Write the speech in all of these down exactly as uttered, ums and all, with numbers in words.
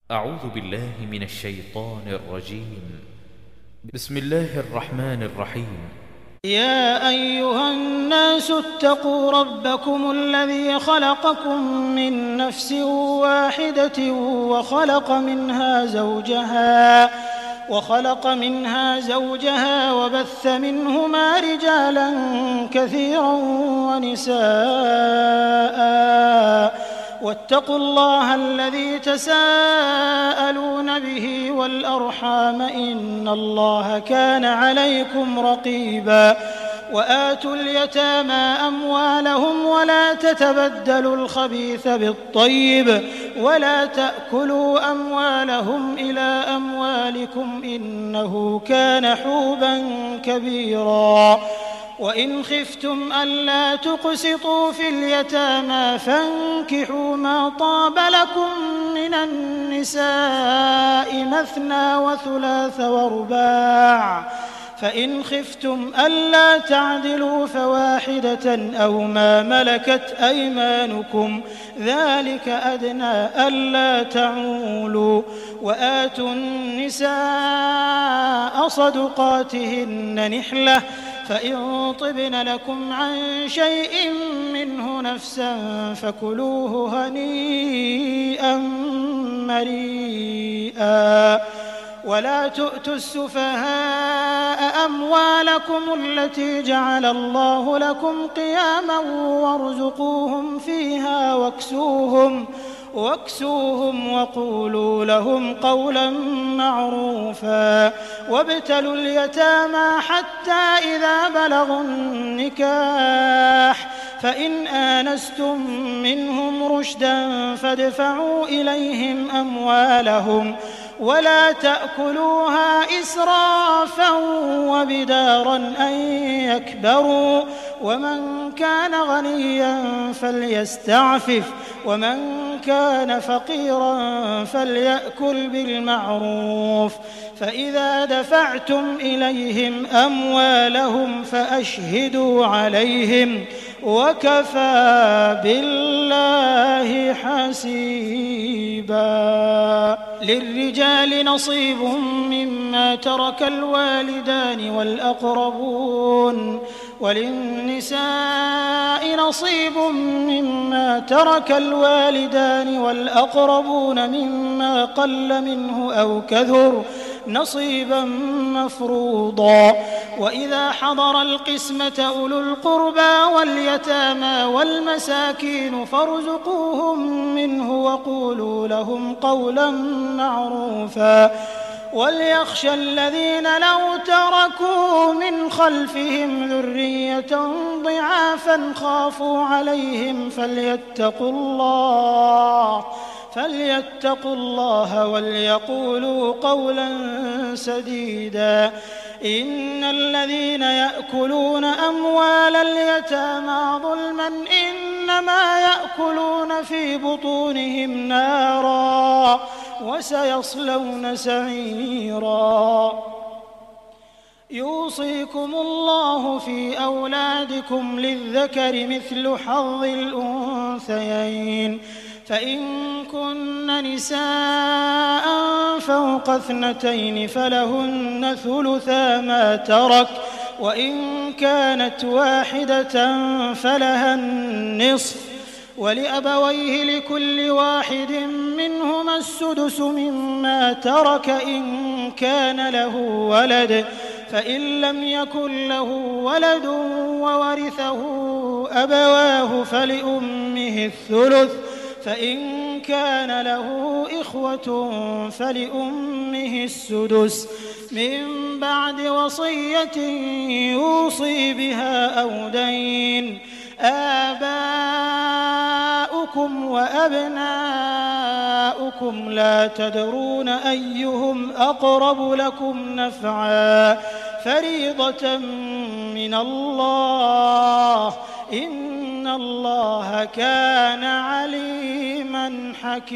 أعوذ بالله من الشيطان الرجيم. بسم الله الرحمن الرحيم. يا أيها الناس اتقوا ربكم الذي خلقكم من نفس واحدة وخلق منها زوجها وخلق منها زوجها وبث منهما رجالا كثيرا ونساء، واتقوا الله الذي تساءلون به والأرحام إن الله كان عليكم رقيبا. وآتوا اليتامى أموالهم ولا تتبدلوا الخبيث بالطيب ولا تأكلوا أموالهم إلى أموالكم إنه كان حوبا كبيرا. وإن خفتم ألا تقسطوا في اليتامى فانكحوا ما طاب لكم من النساء مثنى وثلاث ورباع، فإن خفتم ألا تعدلوا فواحدة أو ما ملكت أيمانكم ذلك أدنى ألا تعولوا. وآتوا النساء صدقاتهن نحلة، فإن طبن لكم عن شيء منه نفسا فكلوه هنيئا مريئا. ولا تؤتوا السفهاء أموالكم التي جعل الله لكم قياما وارزقوهم فيها واكسوهم واكسوهم وقولوا لهم قولا معروفا. وابتلوا اليتامى حتى إذا بلغوا النكاح، فإن آنستم منهم رشدا فادفعوا إليهم أموالهم ولا تأكلوها إسرافا وبدارا أن يكبروا. ومن كان غنيا فليستعفف ومن كان فقيرا فليأكل بالمعروف. فإذا دفعتم إليهم أموالهم فأشهدوا عليهم وكفى بالله حسيبا. للرجال نصيب مما ترك الوالدان والأقربون، وللنساء نصيب مما ترك الوالدان والأقربون مما قل منه أو كثر نصيبا مفروضا. وإذا حضر القسمة أولو القربى واليتامى والمساكين فارزقوهم منه وقولوا لهم قولا معروفا. وليخشى الذين لو تركوا من خلفهم ذرية ضعافا خافوا عليهم فليتقوا الله فليتقوا الله وليقولوا قولا سديدا. إن الذين يأكلون أموال اليتامى ظلما إنما يأكلون في بطونهم نارا وسيصلون سعيرا. يوصيكم الله في أولادكم للذكر مثل حظ الأنثيين، فإن كن نساء فوق اثنتين فلهن ثلثا ما ترك، وإن كانت واحدة فلها النصف، ولأبويه لكل واحد منهما السدس مما ترك إن كان له ولد، فإن لم يكن له ولد وورثه أبواه فلأمه الثلث، فإن كان له إخوة فلأمه السدس من بعد وصية يوصي بها أو دين. آباؤكم وأبناؤكم لا تدرون أيهم أقرب لكم نفعا فريضة من الله إن الله كان عليما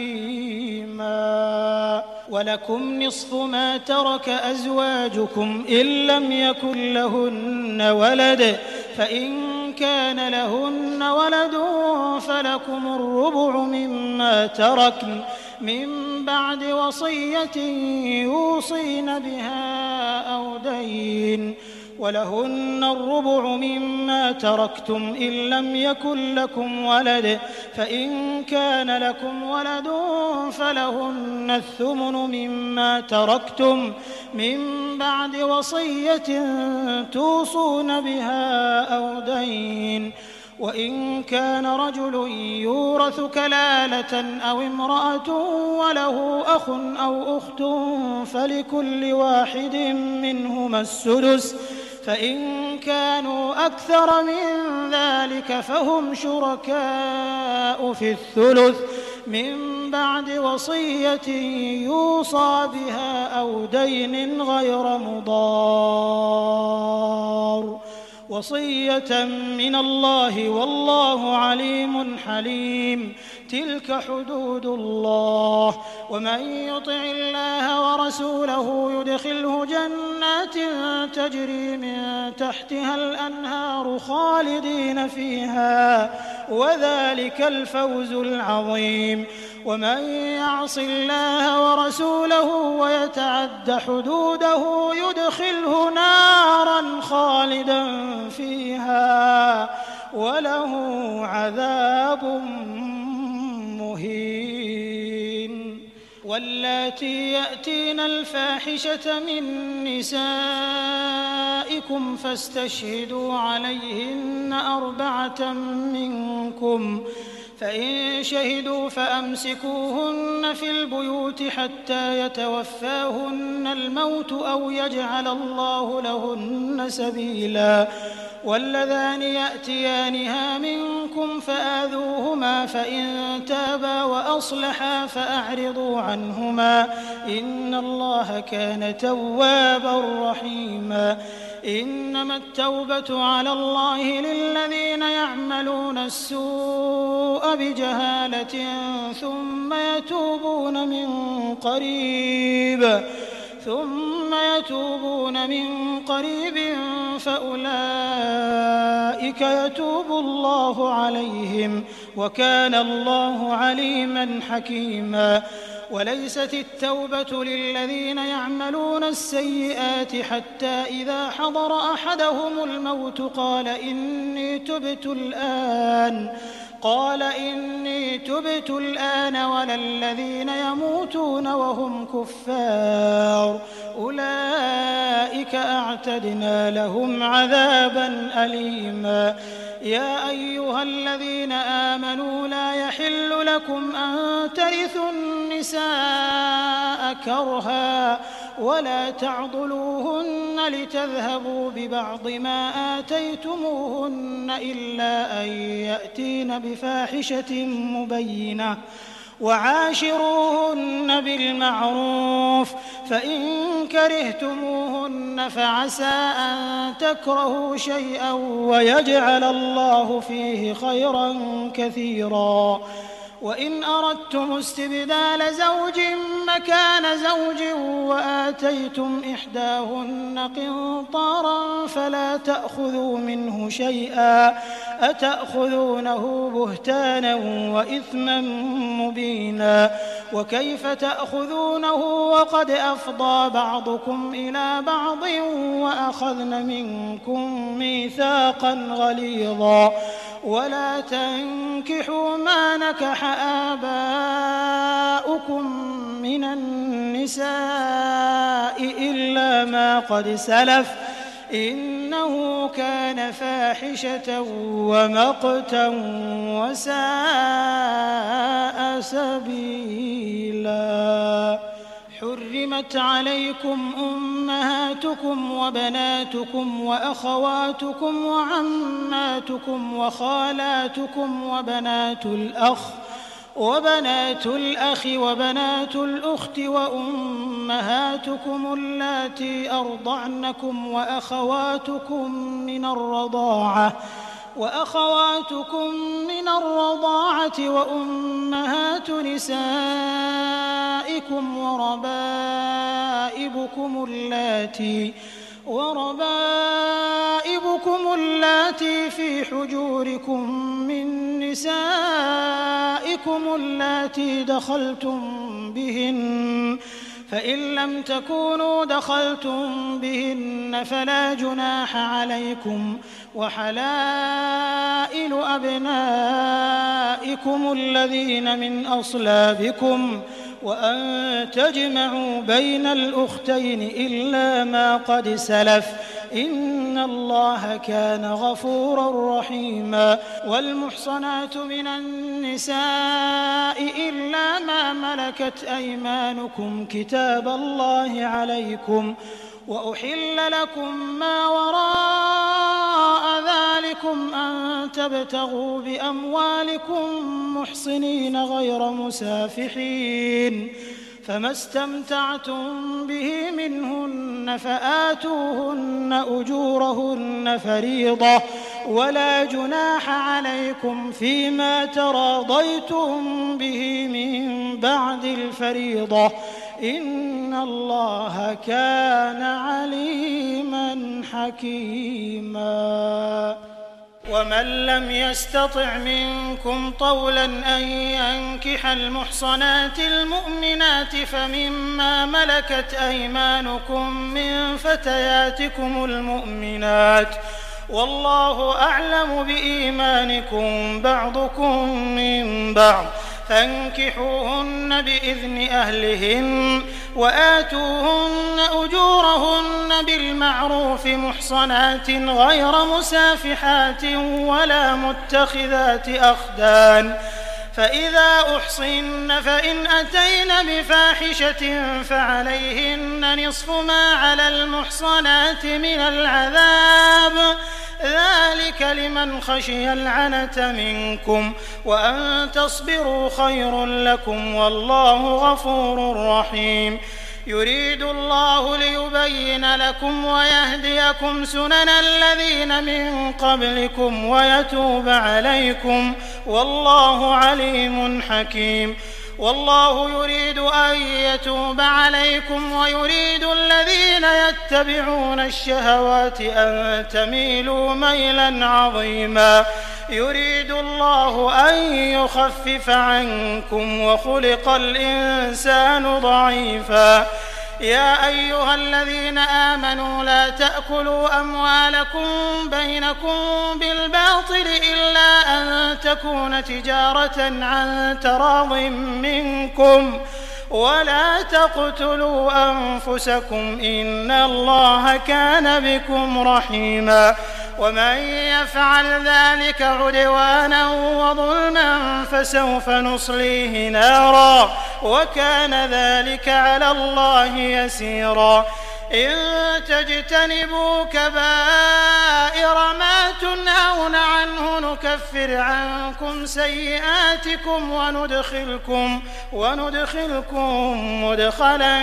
حكيما. ولكم نصف ما ترك أزواجكم إن لم يكن لهن ولد، فإن كان لهن ولد فلكم الربع مما تركن من بعد وصية يوصين بها أو دين ولهن الربع مما تركتم إن لم يكن لكم ولد فإن كان لكم ولد فلهن الثمن مما تركتم من بعد وصية توصون بها أو دين وإن كان رجل يورث كلالة أو امرأة وله أخ أو أخت فلكل واحد منهما السدس فإن كانوا أكثر من ذلك فهم شركاء في الثلث من بعد وصية يوصى بها أو دين غير مضار وصية من الله والله عليم حليم تلك حدود الله ومن يطع الله ورسوله يدخله جنات تجري من تحتها الأنهار خالدين فيها وذلك الفوز العظيم ومن يعص الله ورسوله ويتعد حدوده يدخله نارا خالدا فيها وله عذاب مهين واللاتي يأتين الفاحشة من نسائكم فاستشهدوا عليهن أربعة منكم فإن شهدوا فأمسكوهن في البيوت حتى يتوفاهن الموت أو يجعل الله لهن سبيلا واللذان يأتيانها منكم فآذوهما فإن تابا وأصلحا فأعرضوا عنهما إن الله كان توابا رحيما إنما التوبة على الله للذين يعملون السوء بجهالة ثم يتوبون من قريب ثم يتوبون من قريب فأولئك يتوب الله عليهم وكان الله عليما حكيما وليست التوبة للذين يعملون السيئات حتى إذا حضر أحدهم الموت قال إني تبت الآن قال إني تبت الآن ولا الذين يموتون وهم كفار أولئك أعتدنا لهم عذابا أليما يا أيها الذين آمنوا لا يحل لكم أن ترثوا النساء كرها ولا تعضلوهن لتذهبوا ببعض ما آتيتموهن إلا أن يأتين بفاحشة مبينة وعاشروهن بالمعروف فإن كرهتموهن فعسى أن تكرهوا شيئا ويجعل الله فيه خيرا كثيرا وإن أردتم استبدال زوج مكان زوج وآتيتم إحداهن قنطارا فلا تأخذوا منه شيئا أتأخذونه بهتانا وإثما مبينا وكيف تأخذونه وقد أفضى بعضكم إلى بعض وأخذن منكم ميثاقا غليظا ولا تنكحوا ما نكح آباؤكم من النساء إلا ما قد سلف إنه كان فاحشة ومقتا وساء سبيلا حرمت عليكم أمهاتكم وبناتكم وأخواتكم وعماتكم وخالاتكم وبنات الأخ وبنات الأخ وبنات الأخت وأمهاتكم اللاتي أرضعنكم وأخواتكم من الرضاعة وأخواتكم من الرضاعة وأمهات نسائكم وربائبكم اللاتي وربائبكم اللاتي في حجوركم من نسائكم نسائكم اللاتي دخلتم بهن، فإن لم تكونوا دخلتم بهن فلا جناح عليكم، وحلائل أبنائكم الذين من أصلابكم، وأن تجمعوا بين الأختين إلا ما قد سلف، إن الله كان غفورا رحيما. والمحصنات من النساء إلا ما ملكت أيمانكم كتاب الله عليكم، وأحل لكم ما وراء ذلكم أن تبتغوا بأموالكم محصنين غير مسافحين، فما استمتعتم به منهن فآتوهن أجورهن فريضة، ولا جناح عليكم فيما تراضيتم به من بعد الفريضة، إن الله كان عليما حكيما. ومن لم يستطع منكم طولا أن ينكح المحصنات المؤمنات فمما ملكت أيمانكم من فتياتكم المؤمنات، والله أعلم بإيمانكم بعضكم من بعض، فانكحوهن بإذن أهلهن وآتوهن أجورهن بالمعروف محصنات غير مسافحات ولا متخذات أخدان، فإذا أحصن فإن أتين بفاحشة فعليهن نصف ما على المحصنات من العذاب، ذلك لمن خشي العنة منكم، وأن تصبروا خير لكم، والله غفور رحيم. يريد الله ليبين لكم ويهديكم سنن الذين من قبلكم ويتوب عليكم، والله عليم حكيم. والله يريد أن يتوب عليكم ويريد الذين يتبعون الشهوات أن تميلوا ميلا عظيما. يريد الله أن يخفف عنكم وخلق الإنسان ضعيفا. يا أيها الذين آمنوا لا تأكلوا أموالكم بينكم بالباطل إلا أن تكون تجارة عن تراض منكم، ولا تقتلوا أنفسكم إن الله كان بكم رحيما. ومن يفعل ذلك عدوانا وظلما فسوف نصليه نارا، وكان ذلك على الله يسيرا. إن تجتنبوا كبائر ما تنهون عنه نكفر عنكم سيئاتكم وندخلكم, وندخلكم مدخلا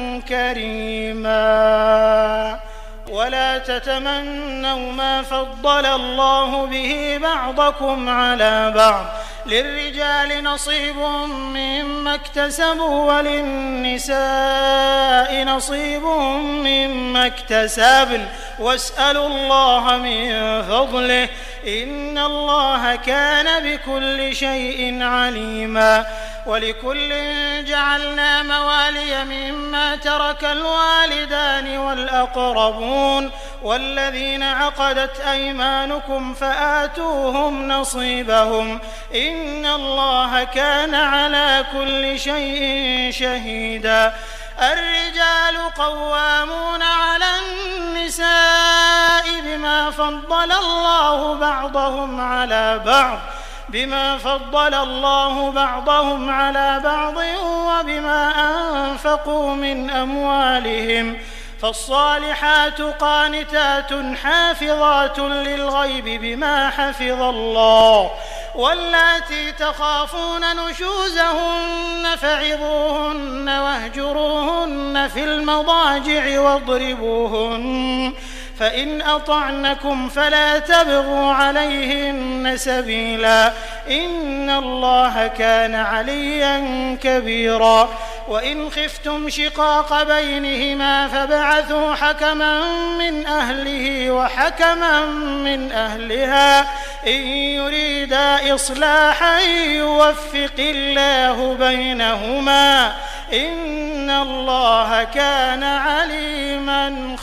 كريما. ولا تتمنوا ما فضل الله به بعضكم على بعض، للرجال نصيب مما اكتسبوا وللنساء نصيب مما اكتسبن، واسألوا الله من فضله إن الله كان بكل شيء عليما. ولكل جعلنا موالي مما ترك الوالدان والأقربون والذين عقدت أيمانكم فآتوهم نصيبهم إن الله كان على كل شيء شهيدا. الرجال قوامون على النساء بما فضل الله بعضهم على بعض بما فضل الله بعضهم على بعض وبما أنفقوا من أموالهم، فالصالحات قانتات حافظات للغيب بما حفظ الله. واللاتي تخافون نشوزهن فعظوهن واهجروهن في المضاجع واضربوهن، فإن أطعنكم فلا تبغوا عليهن سبيلا إن الله كان عليا كبيرا. وإن خفتم شقاق بينهما فابعثوا حكما من أهله وحكما من أهلها إن يريدا إصلاحا يوفق الله بينهما إن الله كان عليما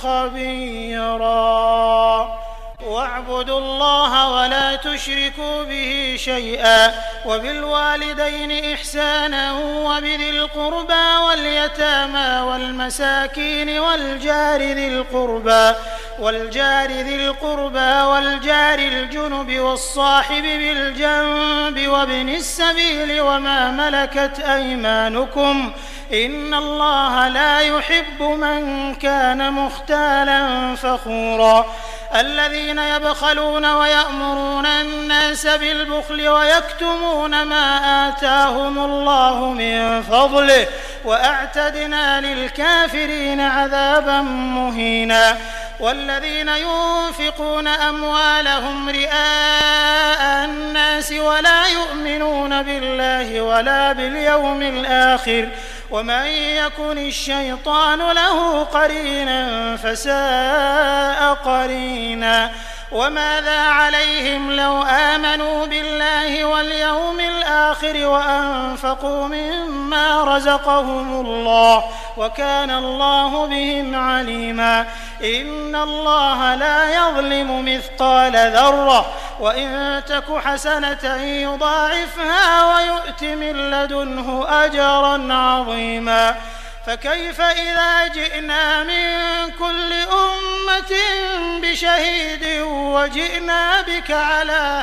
خبيرا. واعبدوا الله ولا تشركوا به شيئا وبالوالدين إحسانا وبذي القربى واليتامى والمساكين والجار ذي القربى والجار ذي القربى والجار الجنب والصاحب بالجنب وابن السبيل وما ملكت أيمانكم إن الله لا يحب من كان مختالا فخورا. الذين يبخلون ويأمرون الناس بالبخل ويكتمون ما آتاهم الله من فضله وأعتدنا للكافرين عذابا مهينا. والذين ينفقون أموالهم رئاء الناس ولا يؤمنون بالله ولا باليوم الآخر ومن يكن الشيطان له قرينا فساء قرينا. وماذا عليهم لو آمنوا بالله واليوم الآخر وأنفقوا مما رزقهم الله وكان الله بهم عليما. إن الله لا يظلم مثقال ذرة وإن تك حسنة يضاعفها ويؤت من لدنه أجرا عظيما. فكيف إذا جئنا من كل أمة بشهيد وجئنا بك على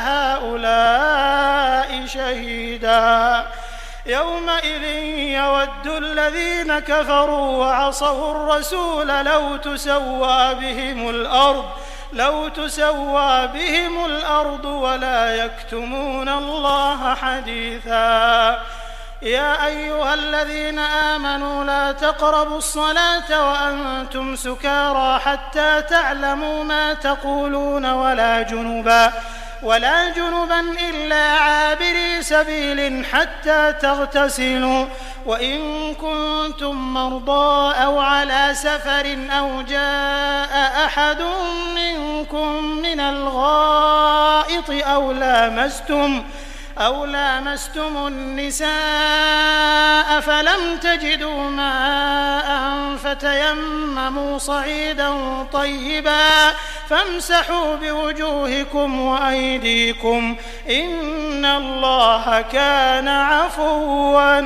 هؤلاء شهيدا يومئذ يود الذين كفروا وعصوا الرسول لو تسوى بهم الأرض لو تسوى بهم الأرض ولا يكتمون الله حديثا. يا أيها الذين آمنوا لا تقربوا الصلاة وأنتم سكارى حتى تعلموا ما تقولون ولا جنبا ولا جنبا إلا عابري سبيل حتى تغتسلوا وإن كنتم مرضى أو على سفر أو جاء أحد منكم من الغائط أو لامستم أو لامستم النساء فلم تجدوا ماء فتيمموا صعيدا طيبا فامسحوا بوجوهكم وأيديكم إن الله كان عفوا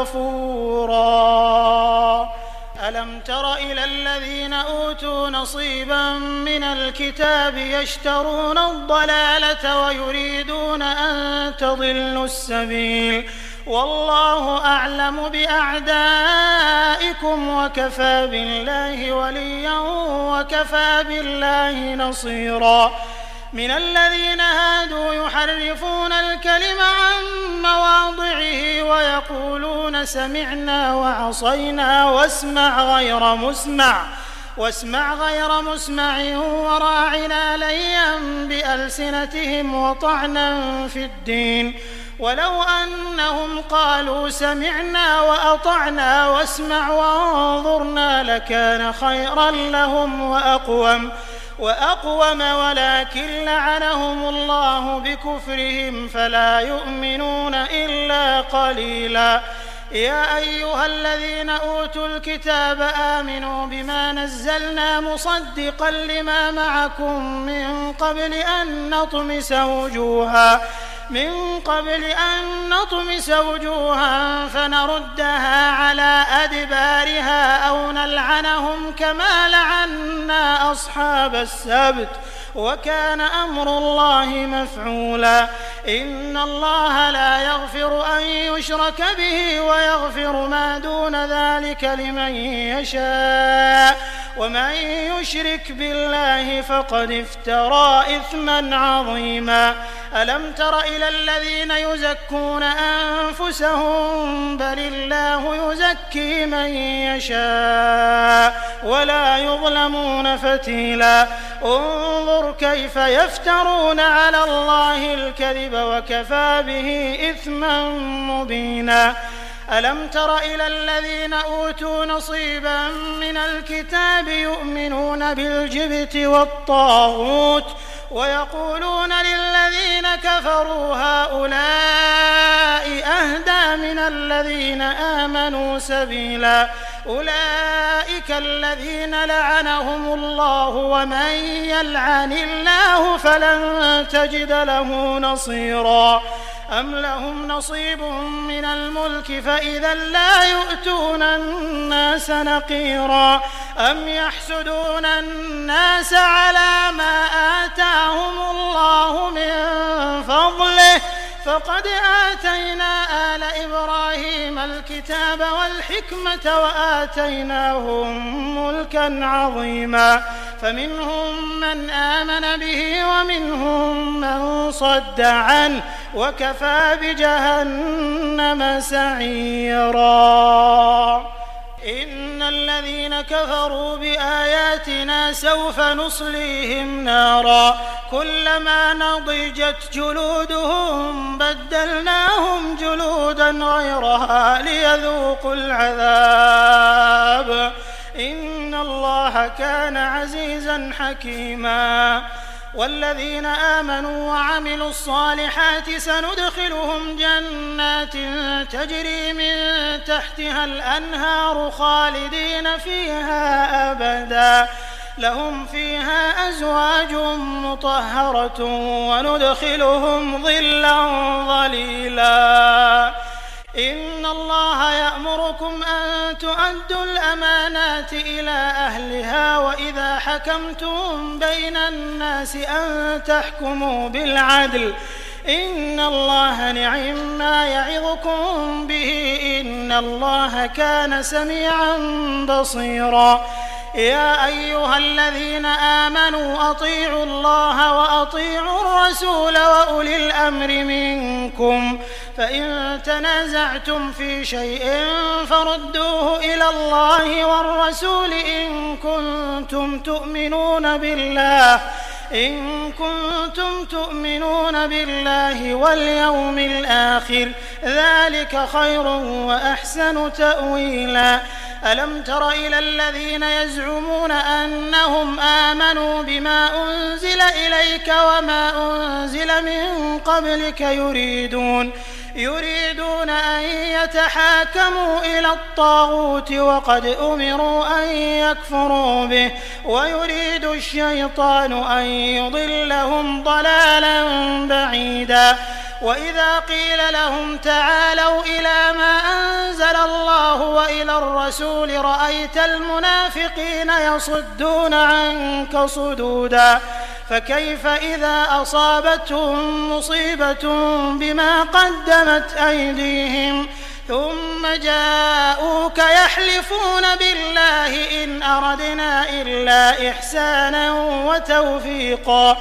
غفورا. ألم تر إلى الذين أوتوا نصيبا من الكتاب يشترون الضلالة ويريدون أن تضلوا السبيل والله أعلم بأعدائكم وكفى بالله وليا وكفى بالله نصيرا. من الذين هادوا يحرفون الكلم عن مواضعه ويقولون سمعنا وعصينا واسمع غير مسمع واسمع غير مسمع وراعنا ليا بألسنتهم وطعنا في الدين ولو أنهم قالوا سمعنا وأطعنا واسمع وانظرنا لكان خيرا لهم وأقوم وأقوم ولكن لعنهم الله بكفرهم فلا يؤمنون إلا قليلا. يا أيها الذين أوتوا الكتاب آمنوا بما نزلنا مصدقا لما معكم من قبل أن نطمس وجوها من قبل أن نطمس وجوها فنردها على أدبارها أو نلعنهم كما لعنا أصحاب السبت وكان أمر الله مفعولا. إن الله لا يغفر أن يشرك به ويغفر ما دون ذلك لمن يشاء ومن يشرك بالله فقد افترى إثما عظيما. ألم تر إلى الذين يزكون أنفسهم بل الله يزكي من يشاء ولا يظلمون فتيلا. انظر كيف يفترون على الله الكذب وكفى به إثما مبينا. ألم تر إلى الذين أوتوا نصيبا من الكتاب يؤمنون بالجبت والطاغوت ويقولون للذين كفروا هؤلاء أهدى من الذين آمنوا سبيلا أولئك الذين لعنهم الله ومن يلعن الله فلن تجد له نصيرا أم لهم نصيب من الملك فإذا لا يؤتون الناس نقيرا أم يحسدون الناس على ما آتاهم الله من فضله فقد آتينا آل إبراهيم الكتاب والحكمة وآتيناهم ملكا عظيما فمنهم من آمن به ومنهم من صد عنه وكفى بجهنم سعيرا إن الذين كفروا بآياتنا سوف نصليهم نارا كلما نضجت جلودهم بدلناهم جلودا غيرها ليذوقوا العذاب إن الله كان عزيزا حكيما والذين آمنوا وعملوا الصالحات سندخلهم جنات تجري من تحتها الأنهار خالدين فيها أبدا لهم فيها أزواج مطهرة وندخلهم ظلا ظليلا إن الله يأمركم أن تؤدوا الأمانات إلى أهلها وإذا حكمتم بين الناس أن تحكموا بالعدل إن الله نعم ما يعظكم به إن الله كان سميعا بصيرا يا أيها الذين آمنوا أطيعوا الله وأطيعوا الرسول وأولي الأمر منكم فإن تنازعتم في شيء فردوه إلى الله والرسول إن كنتم تؤمنون بالله إن كنتم تؤمنون بالله واليوم الآخر ذلك خير وأحسن تأويلا ألم تر إلى الذين يزعمون أنهم آمنوا بما أنزل إليك وما أنزل من قبلك يريدون يريدون أن يتحاكموا إلى الطاغوت وقد أمروا أن يكفروا به ويريد الشيطان أن يضلهم ضلالا بعيدا وإذا قيل لهم تعالوا إلى ما أنزل الله وإلى الرسول رأيت المنافقين يصدون عنك صدودا فكيف إذا أصابتهم مصيبة بما قدمت أيديهم ثم جاءوك يحلفون بالله إن أردنا إلا إحسانا وتوفيقا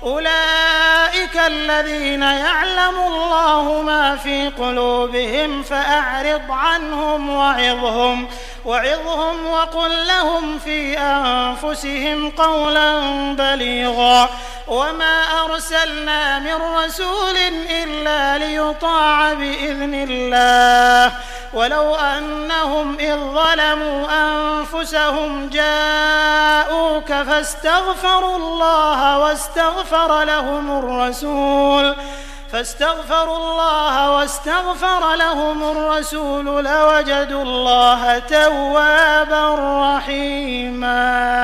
أولئك الذين يعلم الله ما في قلوبهم فأعرض عنهم وعظهم وعظهم وقل لهم في أنفسهم قولا بليغا وما أرسلنا من رسول إلا ليطاع بإذن الله ولو أنهم إذ ظلموا أنفسهم جاءوك فاستغفروا الله واستغفر لهم الرسول فاستغفروا الله واستغفر لهم الرسول لوجدوا الله توابا رحيما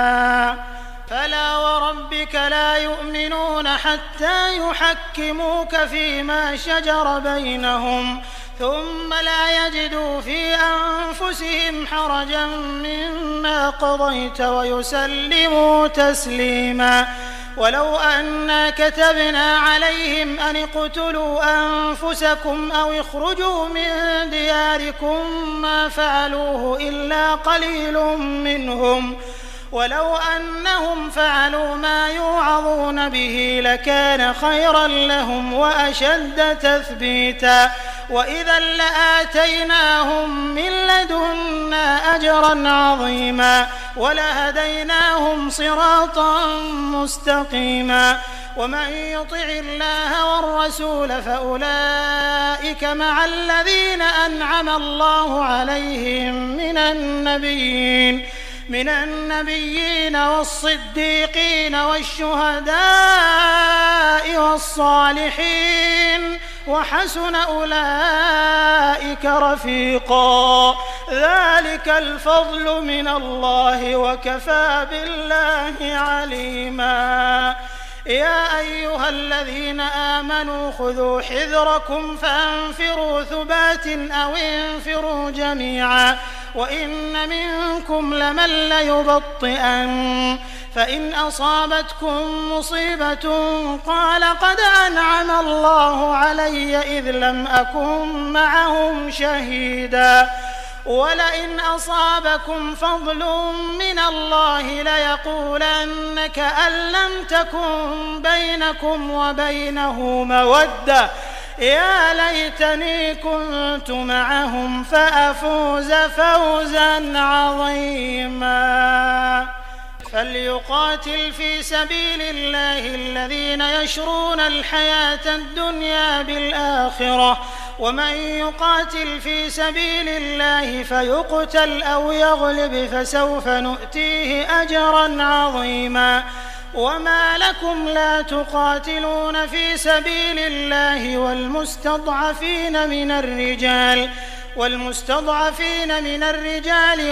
فلا وربك لا يؤمنون حتى يحكموك فيما شجر بينهم ثم لا يجدوا في أنفسهم حرجا مما قضيت ويسلموا تسليما ولو أنا كتبنا عليهم أن اقتلوا أنفسكم أو اخرجوا من دياركم ما فعلوه إلا قليل منهم ولو أنهم فعلوا ما يوعظون به لكان خيرا لهم وأشد تثبيتا وإذا لآتيناهم من لدنا أجرا عظيما ولهديناهم صراطا مستقيما ومن يطع الله والرسول فأولئك مع الذين أنعم الله عليهم من النبيين من النبيين والصديقين والشهداء والصالحين وحسن أولئك رفيقا ذلك الفضل من الله وكفى بالله عليما يا أيها الذين آمنوا خذوا حذركم فانفروا ثبات أو انفروا جميعا وإن منكم لمن ليبطئن فإن أصابتكم مصيبة قال قد أنعم الله علي إذ لم أكن معهم شهيدا ولئن أصابكم فضل من الله ليقولن كأن لم تكن بينكم وبينه مودة يا ليتني كنت معهم فأفوز فوزا عظيما فليقاتل في سبيل الله الذين يشرون الحياة الدنيا بالآخرة ومن يقاتل في سبيل الله فيقتل أو يغلب فسوف نؤتيه أجرا عظيما وما لكم لا تقاتلون في سبيل الله والمستضعفين من الرجال والمستضعفين من الرجال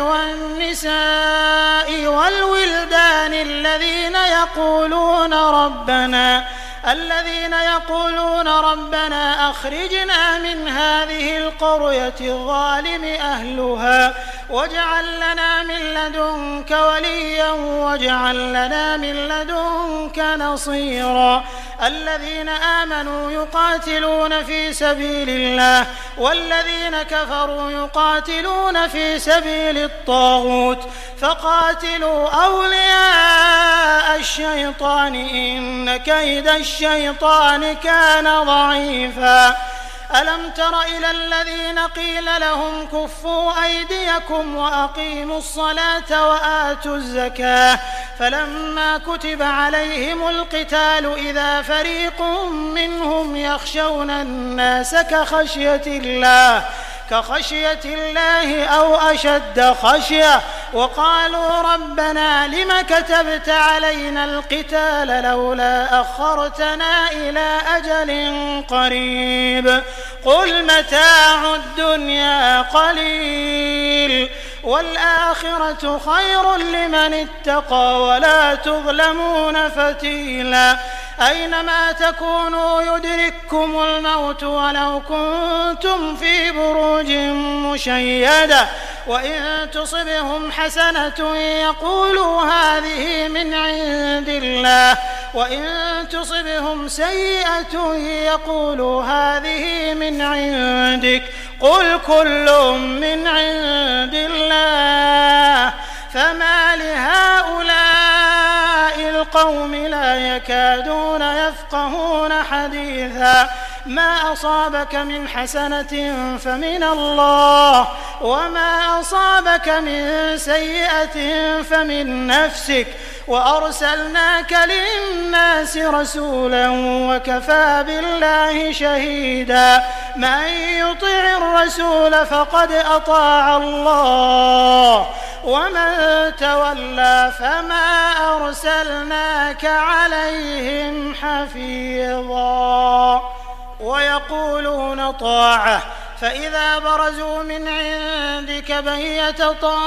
والنساء والولدان الذين يقولون ربنا الذين يقولون ربنا أخرجنا من هذه القرية الظالم أهلها واجعل لنا من لدنك وليا واجعل لنا من لدنك نصيرا الذين آمنوا يقاتلون في سبيل الله والذين كفروا يقاتلون في سبيل الطاغوت فقاتلوا أولياء الشيطان إن كيد الشيطان كان ضعيفا ألم تر إلى الذين قيل لهم كفوا أيديكم وأقيموا الصلاة وآتوا الزكاة فلما كتب عليهم القتال إذا فريق منهم يخشون الناس كخشية الله كخشية الله أو أشد خشية وقالوا ربنا لم كتبت علينا القتال لولا أخرتنا إلى أجل قريب قل متاع الدنيا قليل والآخرة خير لمن اتقى ولا تظلمون فتيلا أينما تكونوا يدرككم الموت ولو كنتم في بروج مشيدة وإن تصبهم حسنة يقولوا هذه من عند الله وإن تصبهم سيئة يقولوا هذه من عندك قل كل من عند الله فما لهؤلاء القوم لا يكادون يفقهون حديثا ما أصابك من حسنة فمن الله وما أصابك من سيئة فمن نفسك وأرسلناك للناس رسولا وكفى بالله شهيدا من يطع الرسول فقد أطاع الله ومن تولى فما أرسلناك عليهم حفيظا ويقولون طاعة فإذا برزوا من عندك بيت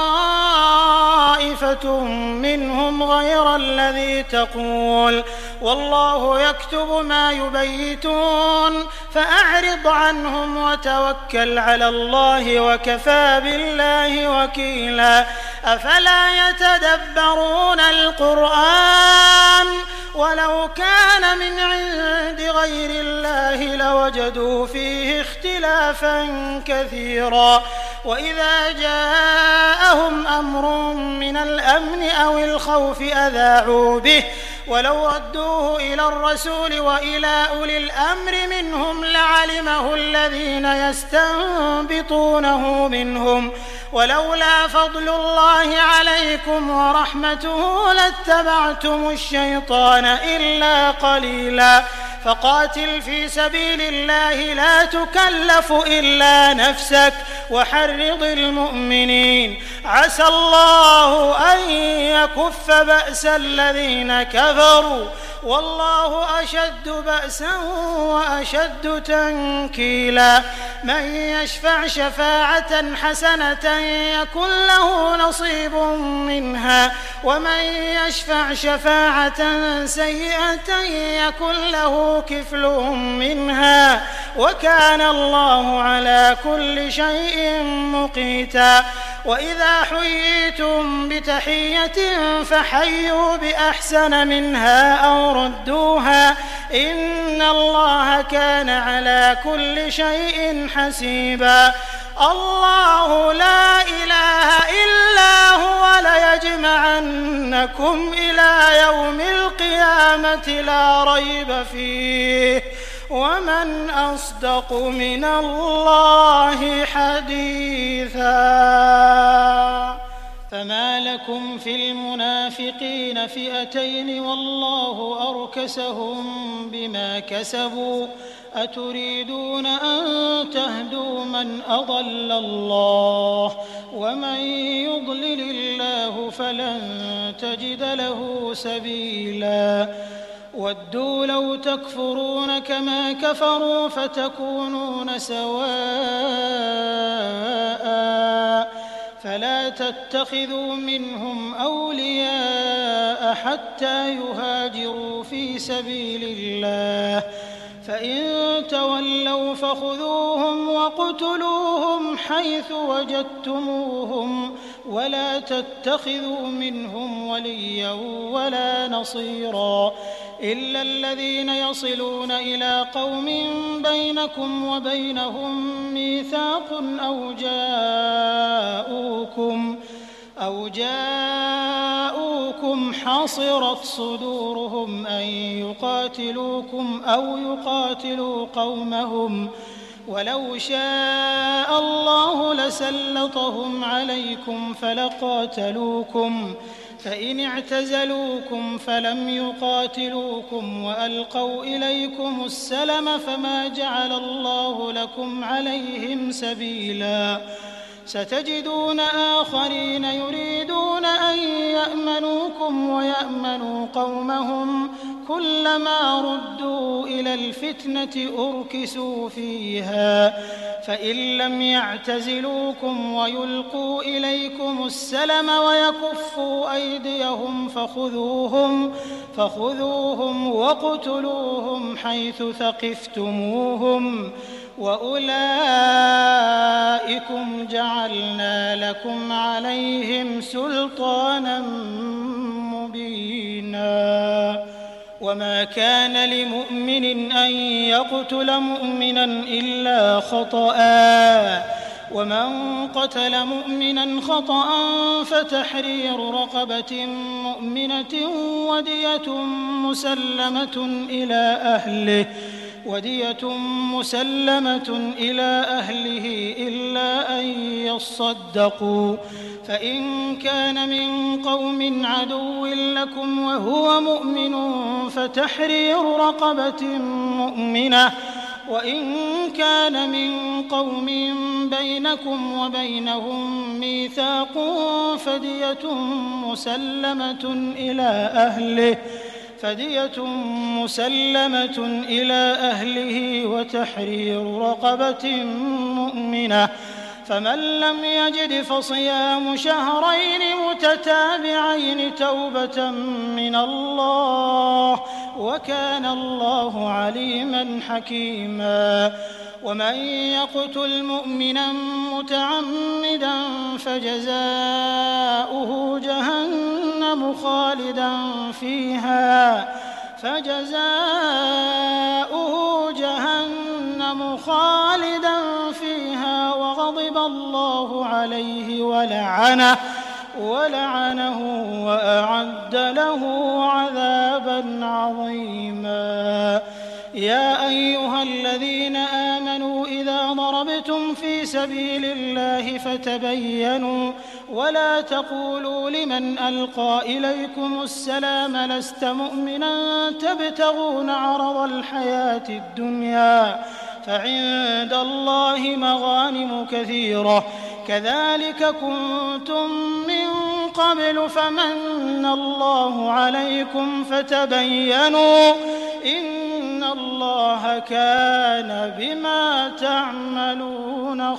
طائفة منهم غير الذي تقول والله يكتب ما يبيتون فأعرض عنهم وتوكل على الله وكفى بالله وكيلا أفلا يتدبرون القرآن ولو كان من عند غير الله لوجدوا فيه اختلافا كثيرا وإذا جاءهم أمر من الأمن أو الخوف أذاعوا به ولو ردوه إلى الرسول وإلى أولي الأمر منهم لعلمه الذين يستنبطونه منهم ولولا فضل الله عليكم ورحمته لاتبعتم الشيطان إلا قليلا فقاتل في سبيل الله لا تكلف إلا نفسك وحرض المؤمنين عسى الله أن يكف بأس الذين كفروا والله أشد بأسا وأشد تنكيلا من يشفع شفاعة حسنة يكن له نصيب منها ومن يشفع شفاعة سيئة يكن له كفل منها وكان الله على كل شيء مقيتا وإذا حييتم بتحية فحيوا بأحسن منها أو ردوها إن الله كان على كل شيء حسيبا الله لا إله إلا هو ليجمعنكم إلى يوم القيامة لا ريب فيه ومن أصدق من الله حديثا فما لكم في المنافقين فئتين والله أركسهم بما كسبوا أتريدون أن تهدوا من أضل الله ومن يضلل الله فلن تجد له سبيلا ودوا لو تكفرون كما كفروا فتكونون سواء فلا تتخذوا منهم أولياء حتى يهاجروا في سبيل الله فإن تولوا فخذوهم واقتلوهم حيث وجدتموهم ولا تتخذوا منهم وليا ولا نصيرا إلا الذين يصلون إلى قوم بينكم وبينهم ميثاق أو جاءوكم أو جاءوكم حصرت صدورهم أن يقاتلوكم أو يقاتلوا قومهم ولو شاء الله لسلطهم عليكم فلقاتلوكم فإن اعتزلوكم فلم يقاتلوكم وألقوا إليكم السلم فما جعل الله لكم عليهم سبيلا ستجدون آخرين يريدون أن يأمنوكم ويأمنوا قومهم كلما ردوا إلى الفتنة أركسوا فيها فإن لم يعتزلوكم ويلقوا إليكم السلم ويكفوا أيديهم فخذوهم فخذوهم واقتلوهم حيث ثقفتموهم وأولئكم جعلنا لكم عليهم سلطانا مبينا وما كان لمؤمن أن يقتل مؤمنا إلا خطأ ومن قتل مؤمنا خطأ فتحرير رقبة مؤمنة ودية مسلمة إلى أهله ودية مسلمة إلى أهله إلا أن يصدقوا فإن كان من قوم عدو لكم وهو مؤمن فتحرير رقبة مؤمنة وإن كان من قوم بينكم وبينهم ميثاق فدية مسلمة إلى أهله فدية مسلمة إلى أهله وتحرير رقبة مؤمنة فمن لم يجد فصيام شهرين متتابعين توبة من الله وكان الله عليما حكيما ومن يقتل مؤمنا متعمدا فجزاؤه جهنم خالدا فيها فجزاؤه جهنم خالدا فيها وغضب الله عليه ولعنه ولعنه وأعد له عذابا عظيما. يا أيها الذين آمنوا إذا ضربتم في سبيل الله فتبينوا ولا تقولوا لمن ألقى إليكم السلام لست مؤمنا تبتغون عرض الحياة الدنيا فعند الله مغانم كثيرة كذلك كنتم من قبل فمن الله عليكم فتبينوا إن الله كان بما تعملون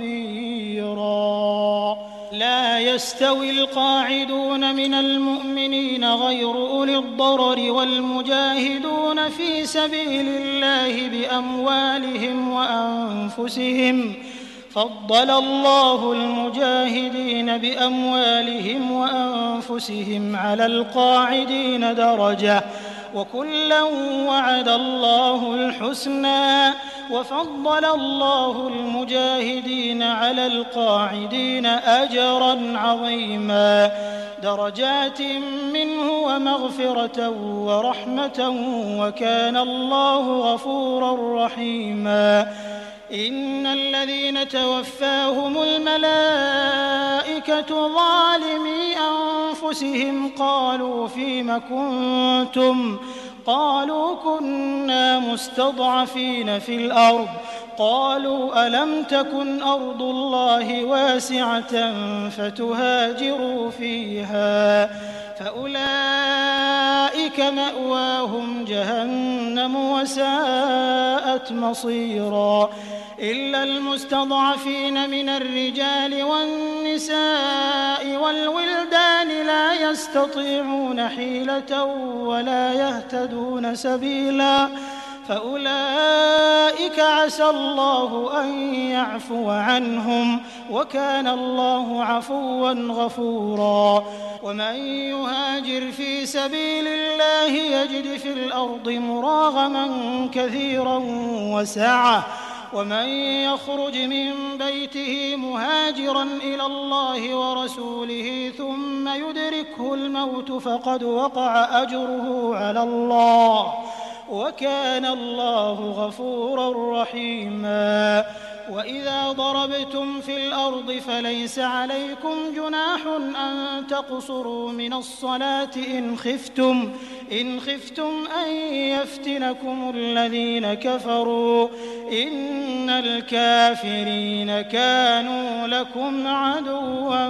خبيرا. لا يستوي القاعدون من المؤمنين غير أولي الضرر والمجاهدون في سبيل الله بأموالهم وأنفسهم فضل الله المجاهدين بأموالهم وأنفسهم على القاعدين درجة وكلا وعد الله الحسنى وفضل الله المجاهدين على القاعدين أجرا عظيما درجات منه ومغفرة ورحمة وكان الله غفورا رحيما. إن الذين توفاهم الملائكة ظالمي أنفسهم قالوا فيم كنتم قالوا كنا مستضعفين في الأرض قالوا ألم تكن أرض الله واسعة فتهاجروا فيها فأولئك مأواهم جهنم وساءت مصيرا. إلا المستضعفين من الرجال والنساء والولدان لا يستطيعون حيلة ولا يهتدون سبيلا فأولئك عسى الله أن يعفو عنهم وكان الله عفوا غفورا. ومن يهاجر في سبيل الله يجد في الأرض مراغما كثيرا وسعة ومن يخرج من بيته مهاجرا إلى الله ورسوله ثم يدركه الموت فقد وقع أجره على الله وكان الله غفورا رحيما. وإذا ضربتم في الأرض فليس عليكم جناح أن تقصروا من الصلاة إن خفتم إن خفتم أن يفتنكم الذين كفروا إن الكافرين كانوا لكم عدوا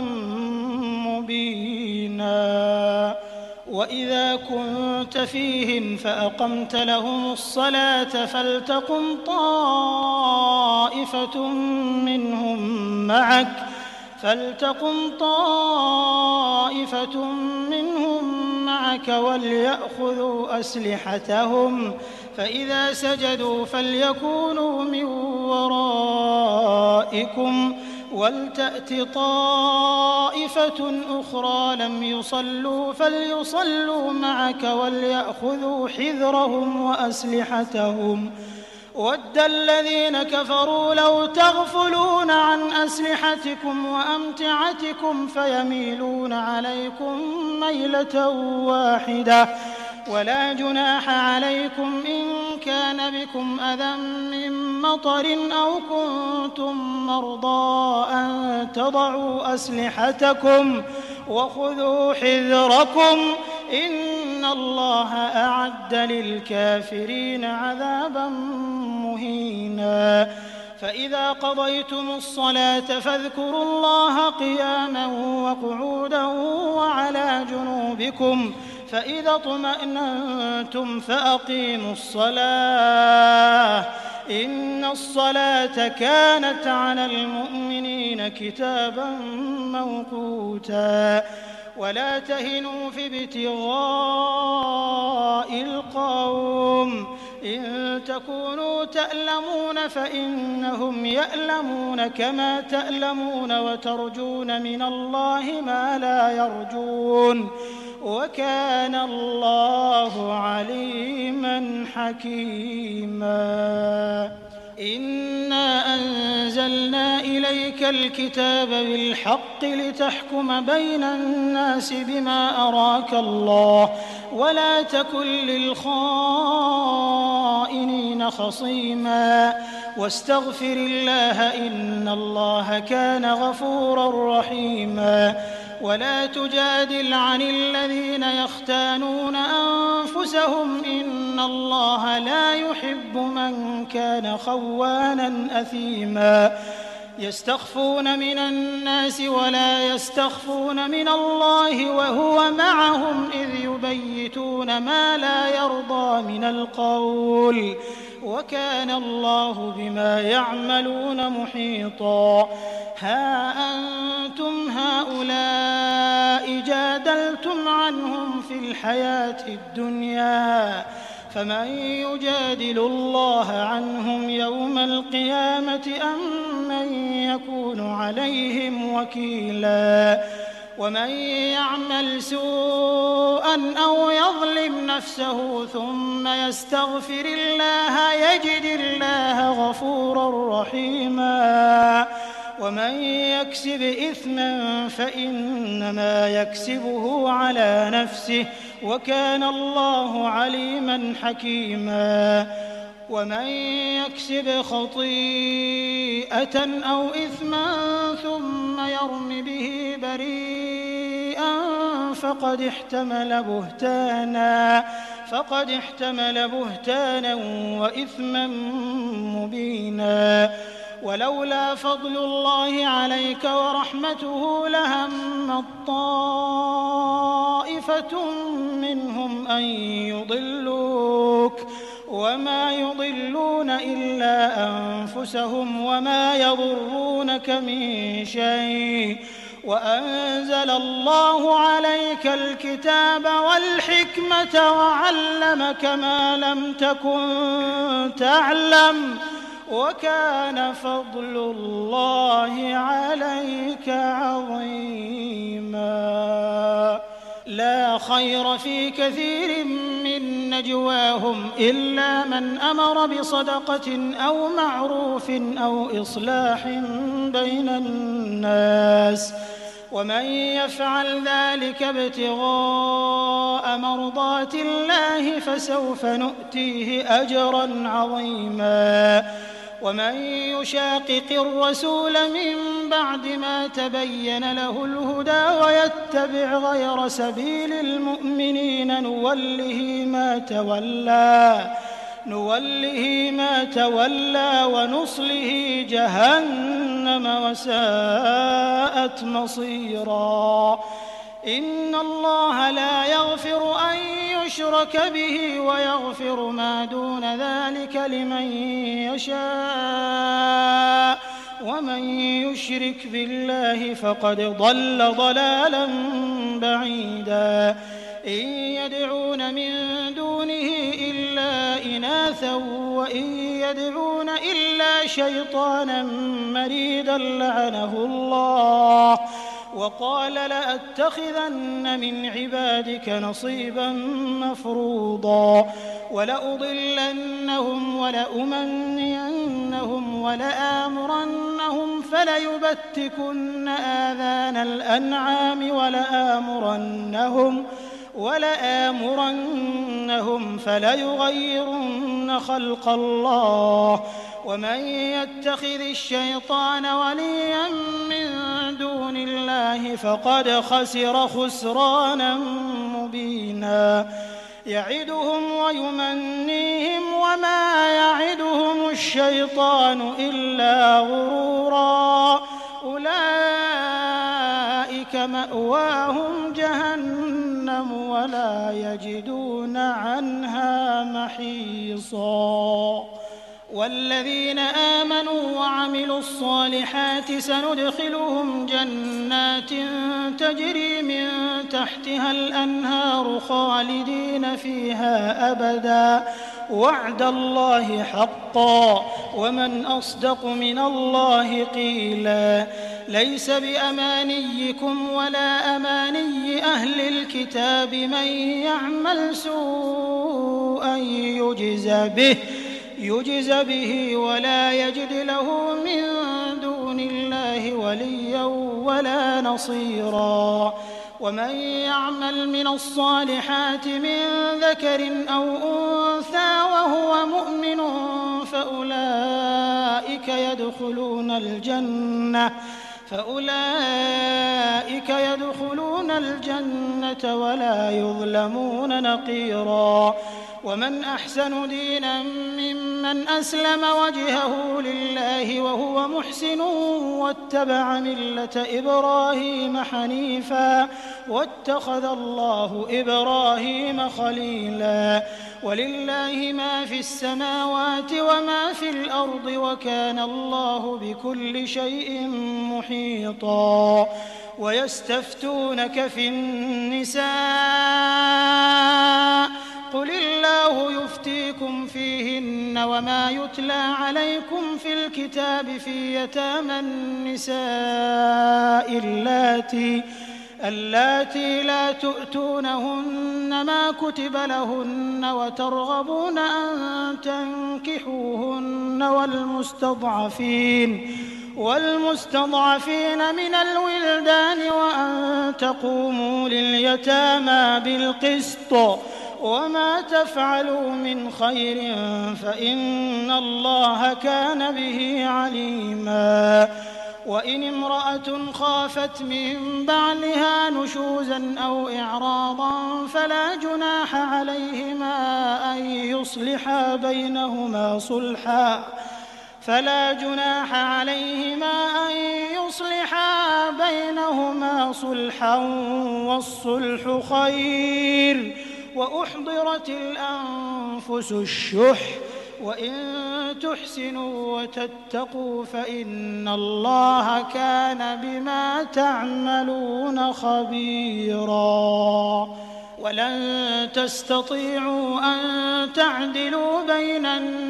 مبينا. وإذا كنت فيهم فأقمت لهم الصلاة فلتقم طائفة منهم معك فلتقم طائفة منهم معك وليأخذوا أسلحتهم فإذا سجدوا فليكونوا من ورائكم ولتأت طائفة أخرى لم يصلوا فليصلوا معك وليأخذوا حذرهم وأسلحتهم ود الذين كفروا لو تغفلون عن أسلحتكم وأمتعتكم فيميلون عليكم ميلة واحدة ولا جناح عليكم إن كان بكم أذى من مطر أو كنتم مرضى أن تضعوا أسلحتكم وخذوا حذركم إن الله أعد للكافرين عذابا مهينا. فإذا قضيتم الصلاة فاذكروا الله قياما وقعودا وعلى جنوبكم فإذا اطمأننتم فأقيموا الصلاة إن الصلاة كانت على المؤمنين كتابا موقوتا. ولا تهنوا في ابتغاء القوم إن تكونوا تألمون فإنهم يألمون كما تألمون وترجون من الله ما لا يرجون وكان الله عليما حكيما. إنا أنزلنا إليك الكتاب بالحق لتحكم بين الناس بما أراك الله ولا تكن للخائنين خصيما واستغفر الله إن الله كان غفورا رحيما ولا تجادل عن الذين يختانون أنفسهم إن الله لا يحب من كان خوانا أثيما يستخفون من الناس ولا يستخفون من الله وهو معهم إذ يبيتون ما لا يرضى من القول وكان الله بما يعملون محيطا ها أنتم هؤلاء جادلتم عنهم في الحياة الدنيا فمن يجادل الله عنهم يوم القيامة أم من يكون عليهم وكيلا ومن يعمل سوءا أو يظلم نفسه ثم يستغفر الله يجد الله غفورا رحيما ومن يكسب إثما فإنما يكسبه على نفسه وكان الله عليما حكيما ومن يكسب خطيئة أو إثما ثم يرم به بريئا فقد احتمل بهتانا فقد احتمل بهتانا وإثما مبينا ولولا فضل الله عليك ورحمته لهم طائفة منهم أن يضلوك وما يضلون إلا أنفسهم وما يضرونك من شيء وأنزل الله عليك الكتاب والحكمة وعلمك ما لم تكن تعلم وكان فضل الله عليك عظيما لا خير في كثير من نجواهم إلا من أمر بصدقة أو معروف أو إصلاح بين الناس ومن يفعل ذلك ابتغاء مرضات الله فسوف نؤتيه أجرا عظيما ومن يشاقق الرسول من بعد ما تبين له الهدى ويتبع غير سبيل المؤمنين نوله ما تولى نوله ما تولى ونصله جهنم وساءت مصيرا إن الله لا يغفر أن يشرك به ويغفر ما دون ذلك لمن يشاء ومن يشرك بالله فقد ضل ضلالا بعيدا إن يدعون من دونه إلا إناثا وإن يدعون إلا شيطانا مريدا لعنه الله وقال لأتخذن من عبادك نصيبا مفروضا ولأضلنهم ولأمنينهم ولآمرنهم فليبتكن آذان الأنعام ولآمرنهم ولآمرنهم فليغيرن خلق الله ومن يتخذ الشيطان وليا من دون الله فقد خسر خسرانا مبينا يعدهم ويمنيهم وما يعدهم الشيطان إلا غرورا أولئك مأواهم جهنم ولا يجدون عنها محيصا والذين آمنوا وعملوا الصالحات سندخلهم جنات تجري من تحتها الأنهار خالدين فيها أبدا وعد الله حقا ومن أصدق من الله قيلا ليس بأمانيكم ولا أماني أهل الكتاب من يعمل سوءا يجز به يجز به ولا يجد له من دون الله وليا ولا نصيرا. ومن يعمل من الصالحات من ذكر أو أنثى وهو مؤمن فأولئك يدخلون الجنة فأولئك يدخلون الجنة ولا يظلمون نقيرا. ومن أحسن دينا ممن أسلم وجهه لله وهو محسن واتبع ملة إبراهيم حنيفا واتخذ الله إبراهيم خليلا. ولله ما في السماوات وما في الأرض وكان الله بكل شيء محيطا. ويستفتونك في النساء قل الله يفتيكم فيهن وما يتلى عليكم في الكتاب في يتامى النساء اللاتي اللاتي لا تؤتونهن ما كتب لهن وترغبون أن تنكحوهن والمستضعفين والمستضعفين من الولدان وأن تقوموا لليتامى بالقسط وما تفعلوا من خير فإن الله كان به عليما. وإن امرأة خافت من بعلها نشوزا أو إعراضا فلا جناح عليهما أن يصلحا بينهما صلحا فلا جناح عليهما أن يصلحا بينهما صلحا والصلح خير. وأحضرت الأنفس الشح وإن تحسنوا وتتقوا فإن الله كان بما تعملون خبيرا. ولن تستطيعوا أن تعدلوا بين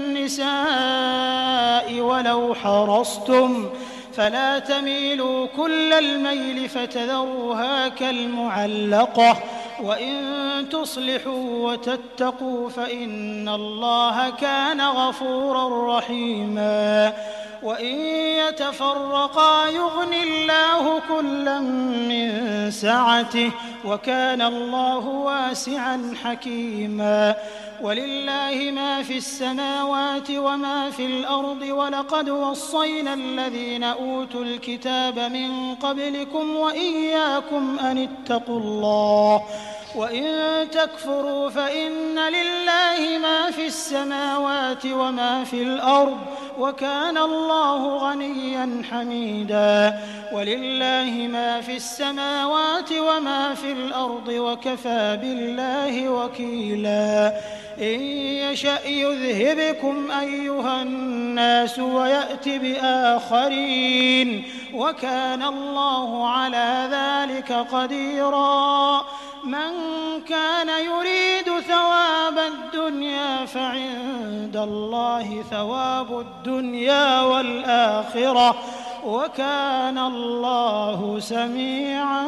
النساء ولو حرصتم فلا تميلوا كل الميل فتذروها كالمعلقة. وإن تصلحوا وتتقوا فإن الله كان غفورا رحيما. وإن يتفرقا يغن الله كلا من سعته وكان الله واسعا حكيما. ولله ما في السماوات وما في الأرض ولقد وصينا الذين أوتوا الكتاب من قبلكم وإياكم أن اتقوا الله. وإن تكفروا فإن لله ما في السماوات وما في الأرض وكان الله غنيا حميدا. ولله ما في السماوات وما في الأرض وكفى بالله وكيلا. إن يشأ يذهبكم أيها الناس ويأت بآخرين وكان الله على ذلك قديرا. من كان يريد ثواب الدنيا فعند الله ثواب الدنيا والآخرة وكان الله سميعا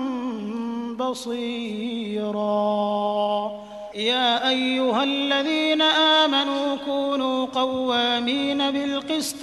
بصيرا. يا أيها الذين آمنوا كونوا قوامين بالقسط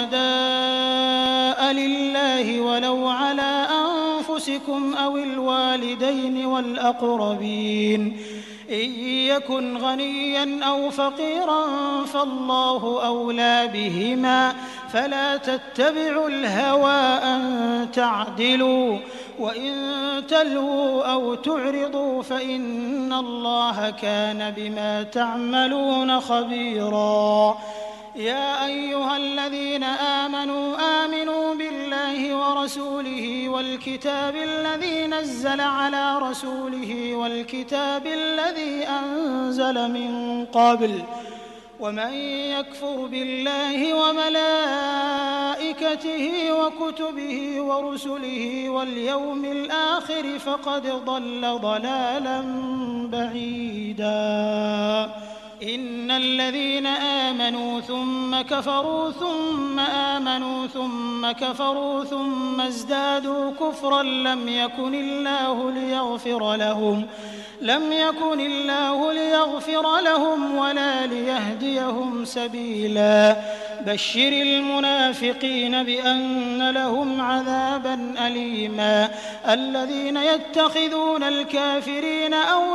شهداء لله ولو على أنفسكم أو الوالدين والأقربين إن يكن غنيا أو فقيرا فالله أولى بهما فلا تتبعوا الهوى أن تعدلوا وإن تلووا أو تعرضوا فإن الله كان بما تعملون خبيرا. يا أيها الذين آمنوا آمنوا بالله ورسوله والكتاب الذي نزل على رسوله والكتاب الذي أنزل من قبل ومن يكفر بالله وملائكته وكتبه ورسله واليوم الآخر فقد ضل ضلالا بعيدا. إن الذين آمنوا ثم كفروا ثم آمنوا ثم كفروا ثم ازدادوا كفرا لم يكن الله ليغفر لهم لم يكن الله ليغفر لهم ولا ليهديهم سبيلا بشر المنافقين بأن لهم عذابا أليما الذين يتخذون الكافرين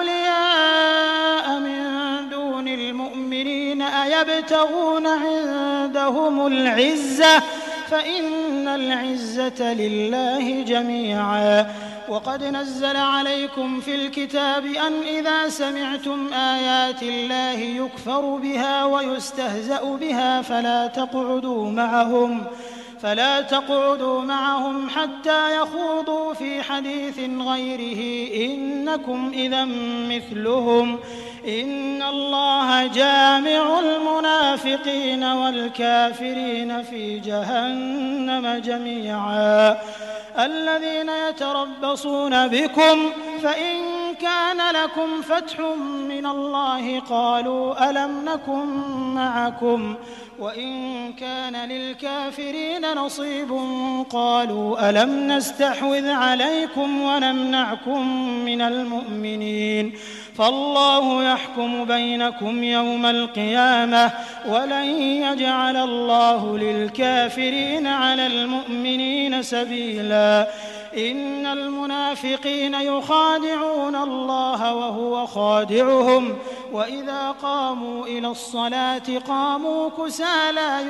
أولياء من دون المؤمنين أيبتغون عندهم العزة فإن العزة لله جميعا وقد نزل عليكم في الكتاب أن إذا سمعتم آيات الله يكفر بها ويستهزأ بها فلا تقعدوا معهم فلا تقعدوا معهم حتى يخوضوا في حديث غيره إنكم إذا مثلهم إن الله جامع المنافقين والكافرين في جهنم جميعا الذين يتربصون بكم فإن كان لكم فتح من الله قالوا ألم نكن معكم وإن كان للكافرين نصيب قالوا ألم نستحوذ عليكم ونمنعكم من المؤمنين فالله يحكم بينكم يوم القيامة ولن يجعل الله للكافرين على المؤمنين سبيلا إن المنافقين يخادعون الله وهو خادعهم وإذا قاموا إلى الصلاة قاموا كسالى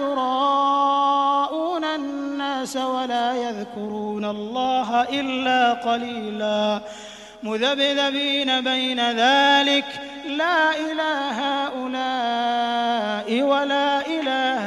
يراءون الناس ولا يذكرون الله إلا قليلا مذبذبين بين ذلك لا إله هؤلاء ولا إله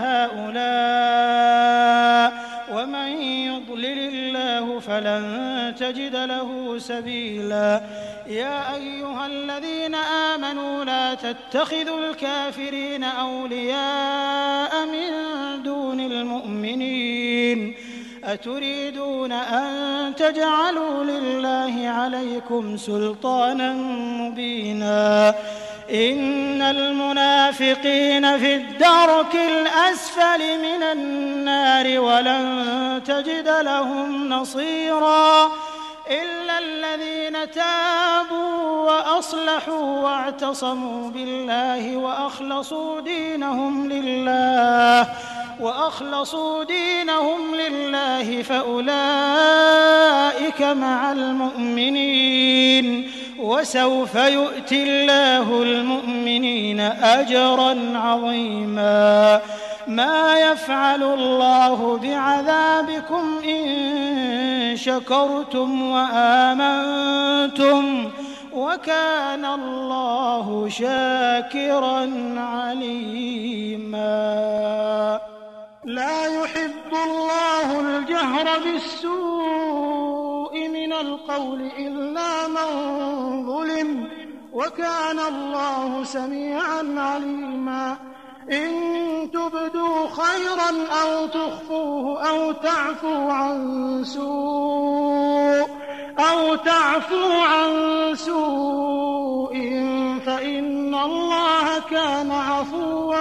هؤلاء ومن يضلل الله فلن تجد له سبيلا يا أيها الذين آمنوا لا تتخذوا الكافرين أولياء من دون المؤمنين أتريدون أن تجعلوا لله عليكم سلطانا مبينا إن المنافقين في الدرك الأسفل من النار ولن تجد لهم نصيرا إلا الذين تابوا وأصلحوا واعتصموا بالله وأخلصوا دينهم لله وأخلصوا دينهم لله فأولئك مع المؤمنين وسوف يؤتي الله المؤمنين أجرا عظيما ما يفعل الله بعذابكم إن شكرتم وآمنتم وكان الله شاكرا عليما لا يحب الله الجهر بالسوء من القول إلا من ظلم وكان الله سميعا عليما إن تبدوا خيرا أو تخفوه أو تعفوا عن سوء أو تعفوا عن سوء فإن الله كان عفوا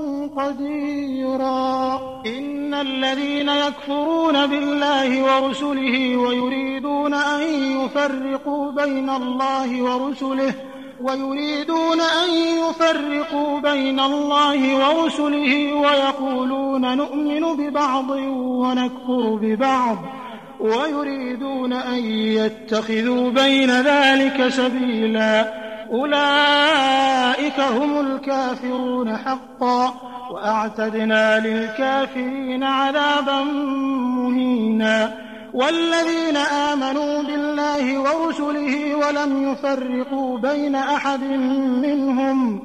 قديرا إن الذين يكفرون بالله ورسله ويريدون أن يفرقوا بين الله ورسله ويريدون أن يفرقوا بين الله ورسله ويقولون نؤمن ببعض ونكفر ببعض ويريدون أن يتخذوا بين ذلك سبيلا أولئك هم الكافرون حقا وأعتدنا للكافرين عذابا مهينا والذين آمنوا بالله ورسله ولم يفرقوا بين أحد منهم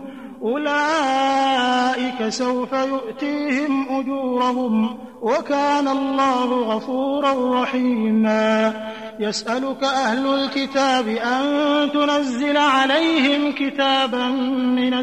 أولئك سوف يؤتيهم أجورهم وكان الله غفورا رحيما يسألك أهل الكتاب أن تنزل عليهم كتابا من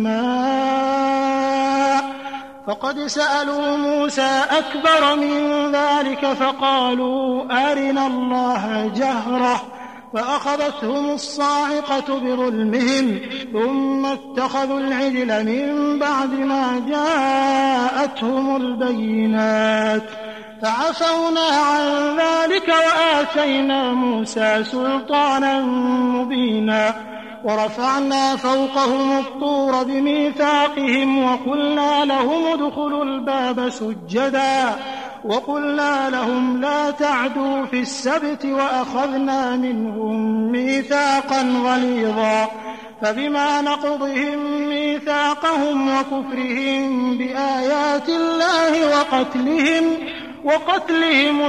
السماء فقد سألوا موسى أكبر من ذلك فقالوا أرنا الله جهرة فأخذتهم الصاعقة بظلمهم ثم اتخذوا العجل من بعد ما جاءتهم البينات فعفونا عن ذلك وآتينا موسى سلطانا مبينا ورفعنا فوقهم الطور بميثاقهم وقلنا لهم ادخلوا الباب سجدا وقلنا لهم لا تعدوا في السبت وأخذنا منهم ميثاقا غليظا فبما نقضهم ميثاقهم وكفرهم بآيات الله وقتلهم وقتلهم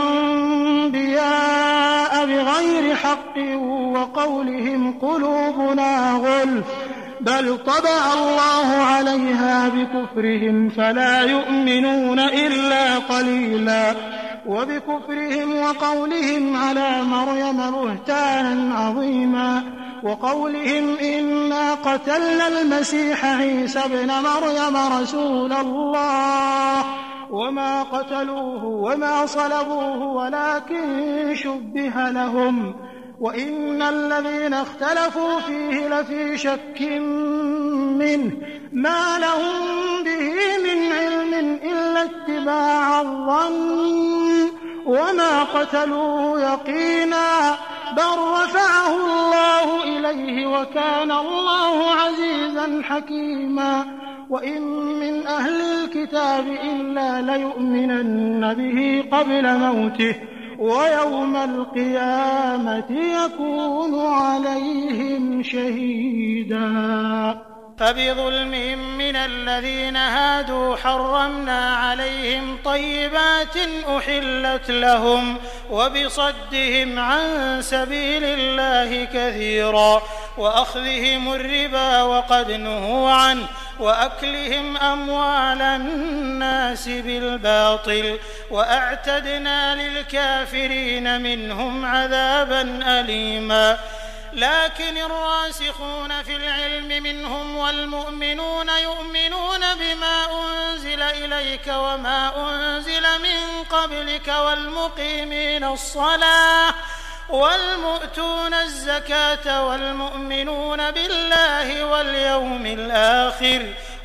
الأنبياء بغير حق وقولهم قلوبنا غلف بل طبع الله عليها بكفرهم فلا يؤمنون إلا قليلا وبكفرهم وقولهم على مريم بهتانا عظيما وقولهم إنا قتلنا المسيح عيسى ابن مريم رسول الله وما قتلوه وما صلبوه ولكن شبه لهم وإن الذين اختلفوا فيه لفي شك منه ما لهم به من علم إلا اتباع الظن وما قتلوه يقينا بل رفعه الله إليه وكان الله عزيزا حكيما وإن من أهل الكتاب إلا ليؤمنن به قبل موته ويوم القيامة يكون عليهم شهيدا فبظلم من الذين هادوا حرمنا عليهم طيبات أحلت لهم وبصدهم عن سبيل الله كثيرا وأخذهم الربا وقد نهوا عنه وأكلهم أموال الناس بالباطل وأعتدنا للكافرين منهم عذابا أليما لكن الراسخون في العلم منهم والمؤمنون يؤمنون بما أنزل إليك وما أنزل من قبلك والمقيمين الصلاة والمؤتون الزكاة والمؤمنون بالله واليوم الآخر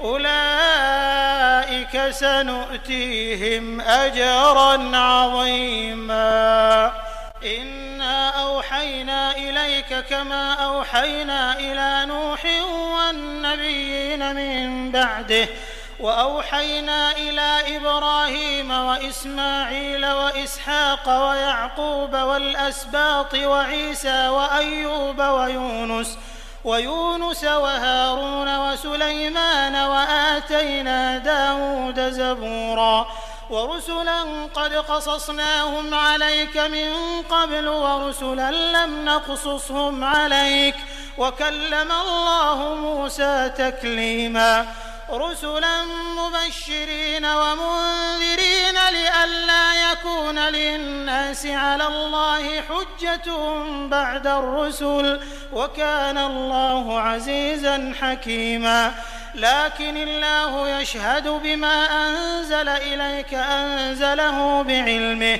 أولئك سنؤتيهم أجرا عظيما إنا أوحينا إليك كما أوحينا إلى نوح والنبيين من بعده وأوحينا إلى إبراهيم وإسماعيل وإسحاق ويعقوب والأسباط وعيسى وأيوب ويونس ويونس وهارون وسليمان وآتينا داود زبورا ورسلا قد قصصناهم عليك من قبل ورسلا لم نقصصهم عليك وكلم الله موسى تكليما رسلا مبشرين ومنذرين لئلا يكون للناس على الله حجة بعد الرسل وكان الله عزيزا حكيما لكن الله يشهد بما أنزل إليك أنزله بعلمه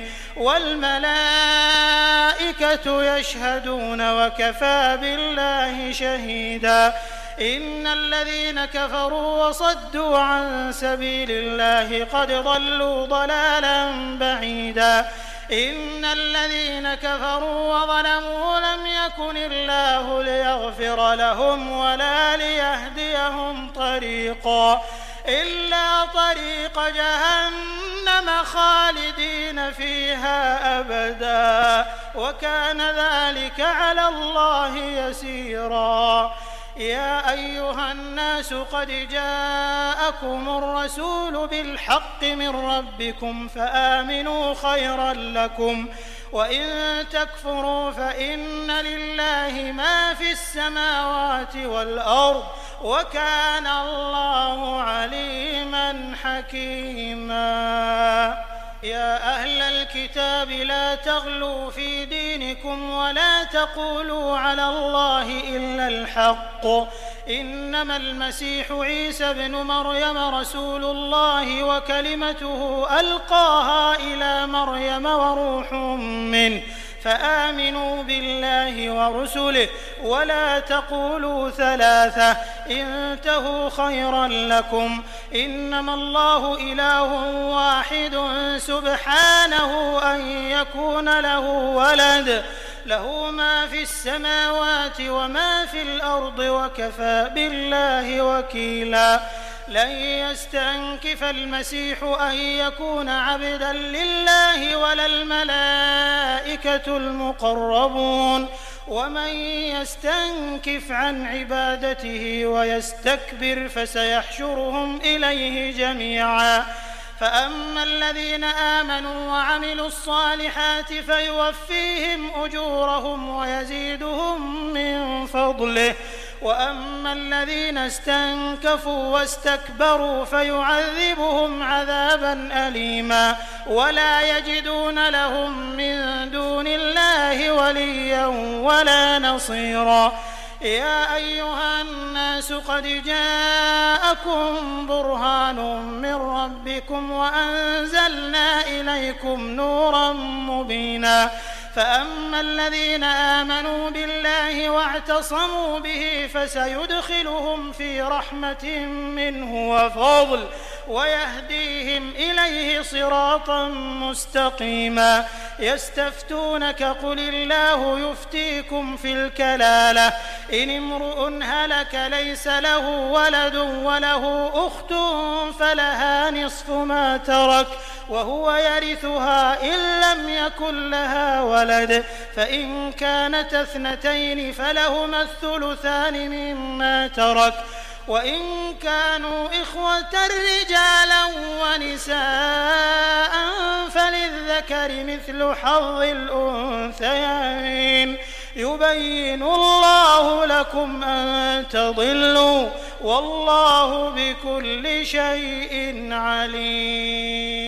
والملائكة يشهدون وكفى بالله شهيدا إن الذين كفروا وصدوا عن سبيل الله قد ضلوا ضلالا بعيدا إن الذين كفروا وظلموا لم يكن الله ليغفر لهم ولا ليهديهم طريقا إلا طريق جهنم خالدين فيها أبدا وكان ذلك على الله يسيرا يا أيها الناس قد جاءكم الرسول بالحق من ربكم فآمنوا خيرا لكم وإن تكفروا فإن لله ما في السماوات والأرض وكان الله عليما حكيما يا أهل الكتاب لا تغلوا في دينكم ولا تقولوا على الله إلا الحق إنما المسيح عيسى ابن مريم رسول الله وكلمته ألقاها إلى مريم وروح منه فآمنوا بالله ورسله ولا تقولوا ثلاثة انتهوا خيرا لكم إنما الله إله واحد سبحانه أن يكون له ولد له ما في السماوات وما في الأرض وكفى بالله وكيلا لن يستنكف المسيح أن يكون عبدا لله ولا الملائكة المقربون ومن يستنكف عن عبادته ويستكبر فسيحشرهم إليه جميعا فأما الذين آمنوا وعملوا الصالحات فيوفيهم أجورهم ويزيدهم من فضله وأما الذين استنكفوا واستكبروا فيعذبهم عذابا أليما ولا يجدون لهم من دون الله وليا ولا نصيرا يا أيها الناس قد جاءكم برهان من ربكم وأنزلنا إليكم نورا مبينا فأما الذين آمنوا بالله واعتصموا به فسيدخلهم في رحمة منه وفضل ويهديهم إليه صراطا مستقيما يستفتونك قل الله يفتيكم في الكلالة إن امرؤ هلك ليس له ولد وله أخت فلها نصف ما ترك وهو يرثها إن لم يكن لها ولد فإن كانت اثنتين فلهما الثلثان مما ترك وإن كانوا إخوة رجالا ونساء فللذكر مثل حظ الأنثيين يبين الله لكم أن تضلوا والله بكل شيء عليم.